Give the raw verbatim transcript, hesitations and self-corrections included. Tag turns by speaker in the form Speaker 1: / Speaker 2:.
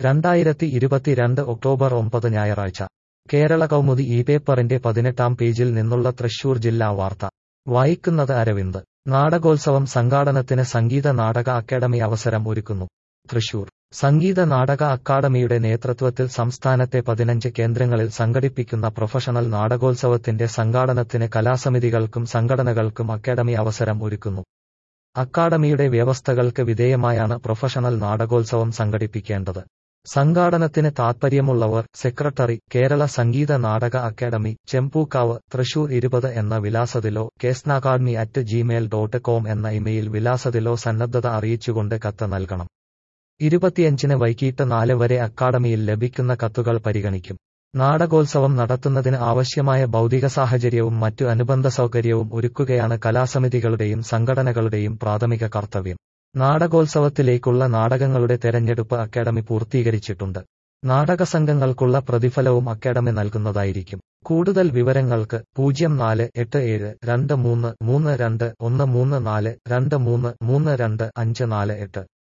Speaker 1: രണ്ടായിരത്തി ഇരുപത്തിരണ്ട് ഒക്ടോബർ ഒമ്പത് ഞായറാഴ്ച കേരള കൗമുദി ഈ പേപ്പറിന്റെ പതിനെട്ടാം പേജിൽ നിന്നുള്ള തൃശൂർ ജില്ലാ വാർത്ത വായിക്കുന്നത് അരവിന്ദ്. നാടകോത്സവം സംഘാടനത്തിന് സംഗീത നാടക അക്കാദമി അവസരം ഒരുക്കുന്നു. തൃശൂർ സംഗീത നാടക അക്കാദമിയുടെ നേതൃത്വത്തിൽ സംസ്ഥാനത്തെ പതിനഞ്ച് കേന്ദ്രങ്ങളിൽ സംഘടിപ്പിക്കുന്ന പ്രൊഫഷണൽ നാടകോത്സവത്തിന്റെ സംഘാടനത്തിന് കലാസമിതികൾക്കും സംഘടനകൾക്കും അക്കാദമി അവസരം ഒരുക്കുന്നു. അക്കാദമിയുടെ വ്യവസ്ഥകൾക്ക് വിധേയമായാണ് പ്രൊഫഷണൽ നാടകോത്സവം സംഘടിപ്പിക്കേണ്ടത്. സംഘാടനത്തിന് താൽപ്പര്യമുള്ളവർ സെക്രട്ടറി, കേരള സംഗീത നാടക അക്കാദമി, ചെമ്പൂക്കാവ്, തൃശൂർ ഇരുപത് എന്ന വിലാസത്തിലോ കേസ്നാകാഡ്മി അറ്റ് ജിമെയിൽ ഡോട്ട് കോം എന്ന ഇമെയിൽ വിലാസത്തിലോ സന്നദ്ധത അറിയിച്ചുകൊണ്ട് കത്ത് നൽകണം. ഇരുപത്തിയഞ്ചിന് വൈകിട്ട് നാല് വരെ അക്കാദമിയിൽ ലഭിക്കുന്ന കത്തുകൾ പരിഗണിക്കും. നാടകോത്സവം നടത്തുന്നതിന് ആവശ്യമായ ഭൗതിക സാഹചര്യവും മറ്റു അനുബന്ധ സൗകര്യവും ഒരുക്കുകയാണ് കലാസമിതികളുടെയും സംഘടനകളുടെയും പ്രാഥമിക കർത്തവ്യം. നാടകോത്സവത്തിലേക്കുള്ള നാടകങ്ങളുടെ തെരഞ്ഞെടുപ്പ് അക്കാദമി പൂർത്തീകരിച്ചിട്ടുണ്ട്. നാടകസംഘങ്ങൾക്കുള്ള പ്രതിഫലവും അക്കാദമി നൽകുന്നതായിരിക്കും. കൂടുതൽ വിവരങ്ങൾക്ക് പൂജ്യം നാല് എട്ട് ഏഴ് രണ്ട് മൂന്ന് മൂന്ന് രണ്ട് ഒന്ന് മൂന്ന് നാല് രണ്ട് മൂന്ന് മൂന്ന് രണ്ട് അഞ്ച് നാല് എട്ട്